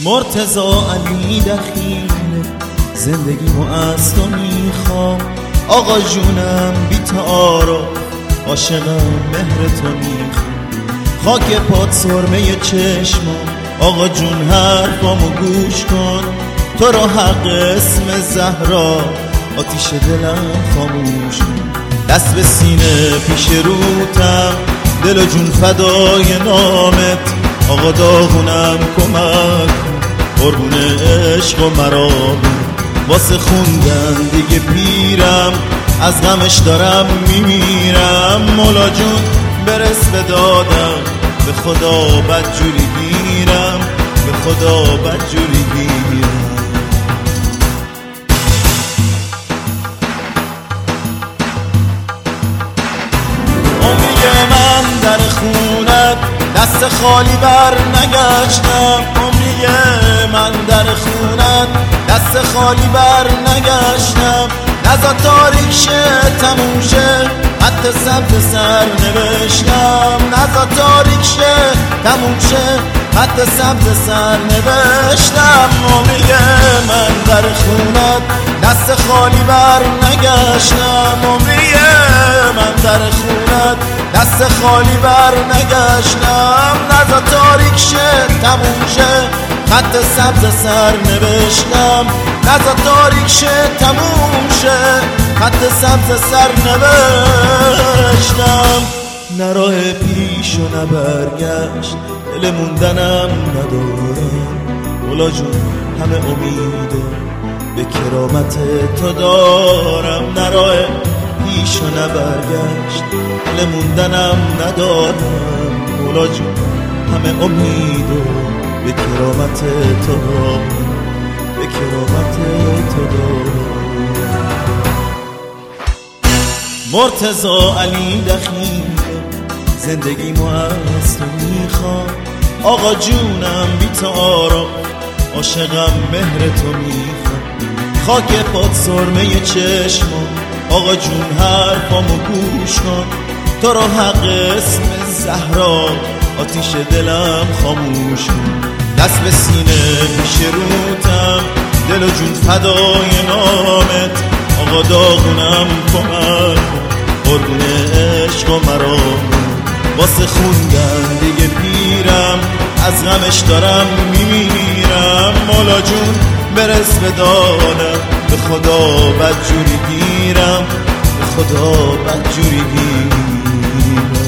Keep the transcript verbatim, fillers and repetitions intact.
مرتضی علی دخیل زندگیمو از تو میخوام، آقا جونم بی تعارف عاشقم مهر تو میخوام، خاک پات سرمه چشمام، آقا جون حرفامو گوش کن، تو رو حق اسم زهرا آتیش دلم خاموش کن، دست به سینه پیش روتم دل و جون فدای نامت، آقا داغونم کمک قربون عشق و مرام، واسه خوندن دیگه پیرم از غمش دارم میمیرم، مولا جون برس به دادم به خدا بدجوری گیرم، به خدا بدجوری گیرم. عمری من در خونت دست خالی بر نگشتم، عمری من در خونت دست خالی بر نگشتم، نزا تاریک شه تموم شه خط سبز سر نوشتم، نزا تاریک شه تموم شه خط سبز سر نوشتم، عمری من در خونت دست خالی بر نگشتم، عمری من در خونت دست خالی بر نگشتم، نزا تاریک شه تموم شه خط سبز سر نوشتم، نزا تاریک شه تموم شه خط سبز سر نوشتم، نه راه پیش و نه برگشت دل موندنم ندارم، مولا جون همه امیدو به کرامت تو دارم، نه راه پیش و نه برگشت دل موندنم ندارم، مولا جون همه امیدو به کرامت تو دارم، به کرامت تو دارم. مرتضی علی دخیل زندگیمو از تو میخوام، آقا جونم بی تعارف عاشقم مهر تو میخوام، خاک پات سرمه چشمام، آقا جون حرفامو گوش کن، تو رو حق اسم زهرا آتیش دلم خاموش کن، دست به سینه پیش روتم دل و جون فدای نامت، آقا داغونم کمک قربون عشق و مرام، واسه خوندن دیگه پیرم از غمش دارم میمیرم، مولا جون برس به دادم به خدا بدجوری گیرم، به خدا بدجوری گیرم.